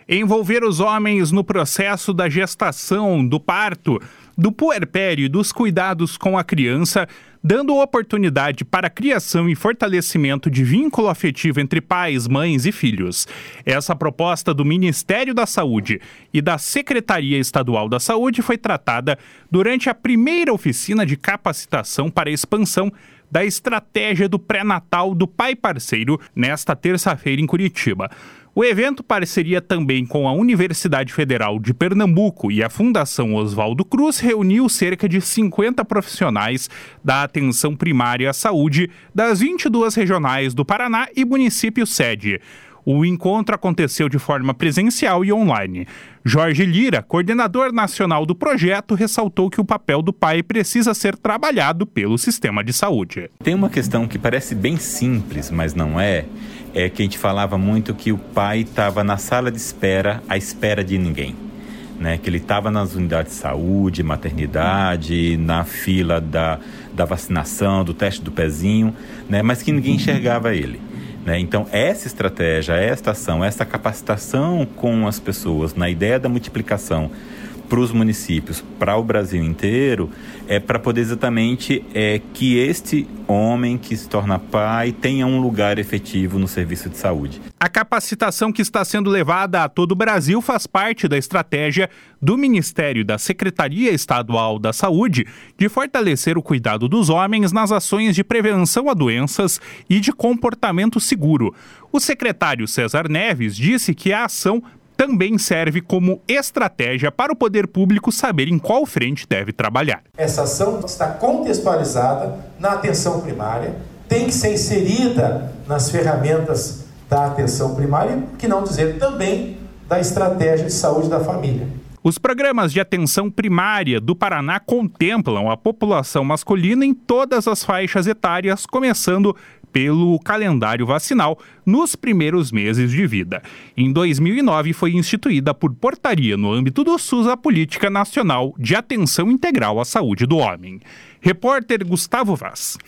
envolver os homens no processo da gestação, do parto, do puerpério e dos cuidados com a criança, dando oportunidade para a criação e fortalecimento de vínculo afetivo entre pais, mães e filhos. Essa proposta do Ministério da Saúde e da Secretaria Estadual da Saúde foi tratada durante a primeira oficina de capacitação para a expansão da estratégia do pré-natal do Pai Parceiro nesta terça-feira em Curitiba. O evento parceria também com a Universidade Federal de Pernambuco e a Fundação Oswaldo Cruz reuniu cerca de 50 profissionais da atenção primária à saúde das 22 regionais do Paraná e município sede. O encontro aconteceu de forma presencial e online. Jorge Lira, coordenador nacional do projeto, ressaltou que o papel do pai precisa ser trabalhado pelo sistema de saúde. Tem uma questão que parece bem simples, mas não é que a gente falava muito que o pai estava na sala de espera, à espera de ninguém. Que ele estava nas unidades de saúde, maternidade, na fila da vacinação, do teste do pezinho, mas que ninguém enxergava ele. Então, essa estratégia, esta ação, essa capacitação com as pessoas na ideia da multiplicação para os municípios, para o Brasil inteiro, é para poder exatamente que este homem que se torna pai tenha um lugar efetivo no serviço de saúde. A capacitação que está sendo levada a todo o Brasil faz parte da estratégia do Ministério e da Secretaria Estadual da Saúde de fortalecer o cuidado dos homens nas ações de prevenção a doenças e de comportamento seguro. O secretário César Neves disse que a ação também serve como estratégia para o poder público saber em qual frente deve trabalhar. Essa ação está contextualizada na atenção primária, tem que ser inserida nas ferramentas da atenção primária, que não dizer também da estratégia de saúde da família. Os programas de atenção primária do Paraná contemplam a população masculina em todas as faixas etárias, começando pelo calendário vacinal nos primeiros meses de vida. Em 2009, foi instituída por portaria no âmbito do SUS a Política Nacional de Atenção Integral à Saúde do Homem. Repórter Gustavo Vaz.